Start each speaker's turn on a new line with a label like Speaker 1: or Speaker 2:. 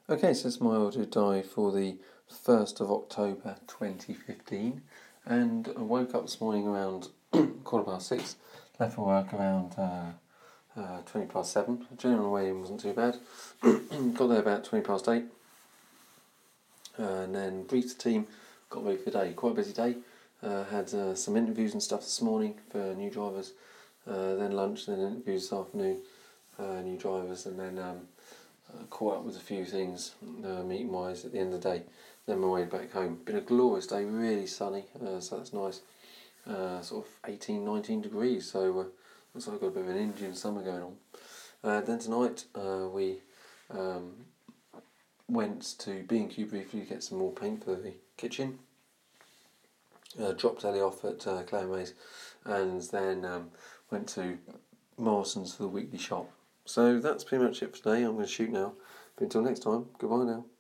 Speaker 1: Okay, so it's my audio diary for the 1st of October 2015, and I woke up this morning around 6:15, left for work around 7:20. The journey on the way in wasn't too bad. Got there about 8:20, and then briefed the team, got ready for the day. Quite a busy day. Had some interviews and stuff this morning for new drivers, then lunch, then interviews this afternoon, new drivers, and then caught up with a few things meeting wise at the end of the day, then my way back home. Been a glorious day, really sunny, so that's nice. Sort of 18, 19 degrees, so looks like I've got a bit of an Indian summer going on. Then tonight we went to B&Q briefly to get some more paint for the kitchen. Dropped Ellie off at Clare Mays, and then went to Morrison's for the weekly shop. So that's pretty much it for today. I'm going to shoot now. But until next time, goodbye now.